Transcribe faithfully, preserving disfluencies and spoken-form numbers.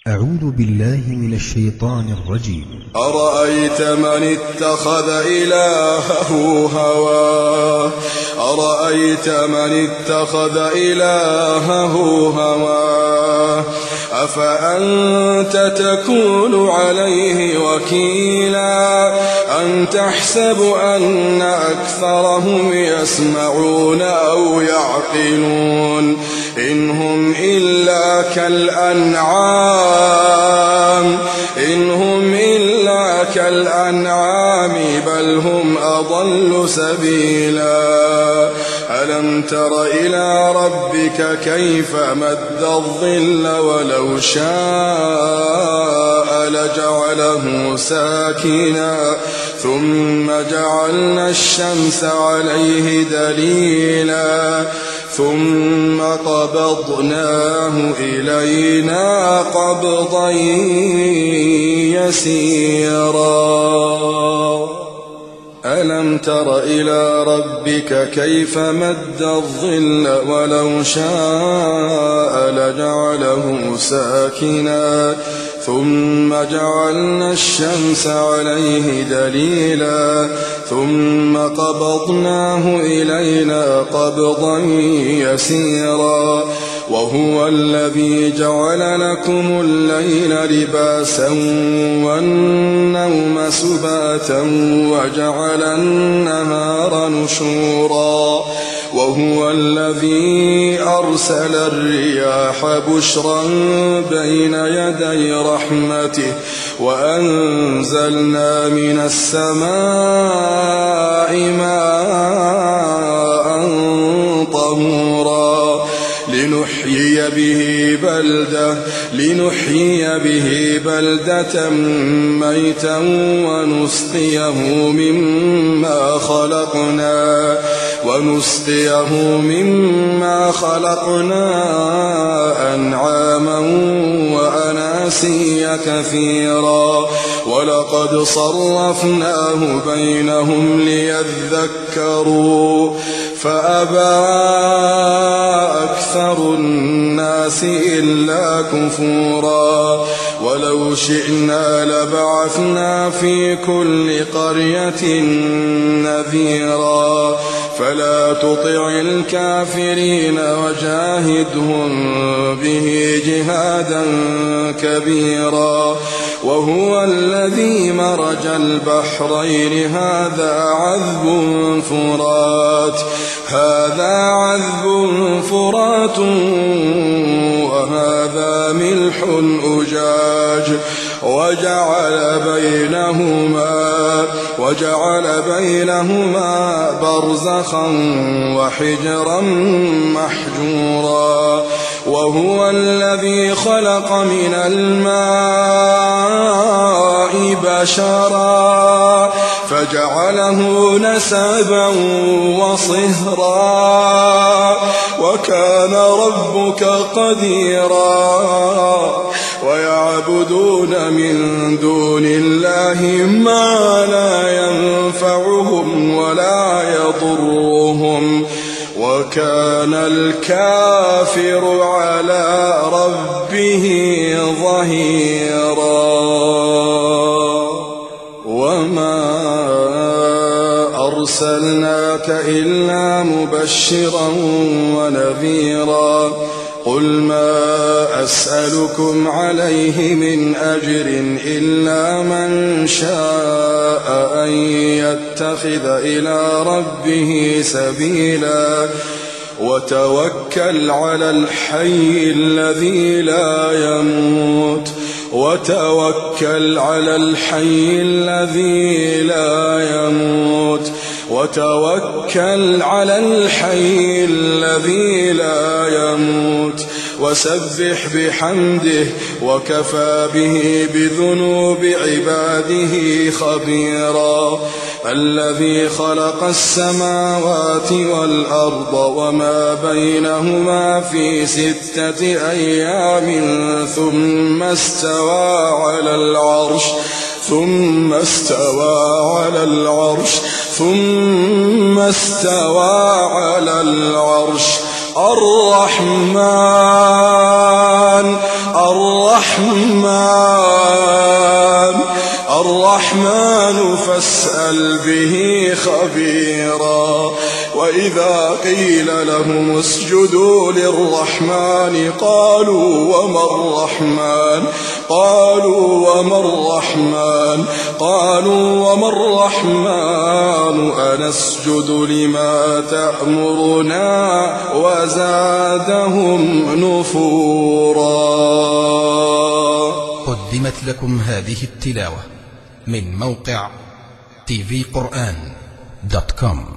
أعوذ بالله من الشيطان الرجيم. أرأيت من اتخذ إلهه هواه أرأيت من اتخذ إلهه هواه أفأنت تكون عليه وكيلا أم تحسب أن أكثرهم يسمعون أو يعقلون إن هم إلا كالأنعام إن هم إلا كالأنعام بل هم أضل سبيلا ألم تر إلى ربك كيف مد الظل ولو شاء لجعله ساكنا ثم جعلنا الشمس عليه دليلا ثم قبضناه إلينا قبضا يسيرا ألم تر إلى ربك كيف مد الظل ولو شاء لجعله ساكنا ثم جعلنا الشمس عليه دليلا ثم قبضناه إلينا قبضا يسيرا وهو الذي جعل لكم الليل لباسا والنوم سباتا وجعل النهار نشورا وهو الذي أرسل الرياح بشرا بين يدي رحمته وأنزلنا من السماء ماء طهورا لنحيي به بلدة لنحيي به بلدة ميتا ونسقيه مما خلقنا ونسقيه مما خلقنا أنعاما وأناسيا كثيرا ولقد صرفناه بينهم ليذكروا فأبى أكثر الناس إلا كفورا ولو شئنا لبعثنا في كل قرية نذيرا فلا تطع الكافرين وجاهدهم به جهادا كبيرا وهو الذي مرج البحرين هذا عذب فرات هذا عذب فرات وهذا ملح أجاج وجعل بينهما وجعل بينهما برزخا وحجرا محجورا وهو الذي خلق من الماء بشرا فجعله نسبا وصهرا وكان ربك قديرا ويعبدون من دون الله ما لا ينفعهم ولا يضرهم وكان الكافر على ربه ظهيرا وما أرسلناك إلا مبشرا ونذيرا قل ما أسألكم عليه من أجر إلا من شاء أن يتخذ إلى ربه سبيلا وتوكل على الحي الذي لا يموت وتوكل على الحي الذي لا يموت وتوكل على الحي الذي لا يموت وسبح بحمده وكفى به بذنوب عباده خبيرا الذي خلق السماوات والأرض وما بينهما في ستة أيام ثم استوى على العرش ثم استوى على العرش ثم استوى على العرش الرحمن الرحمن الرحمن الرحمن فاسأل به خبيرا. وإذا قيل لهم اسجدوا للرحمن قالوا وما الرحمن قالوا وما الرحمن قالوا وما الرحمن أنسجد لما تأمرنا وزادهم نفورا. قدمت لكم هذه التلاوة من موقع تي في قرآن دوت كوم.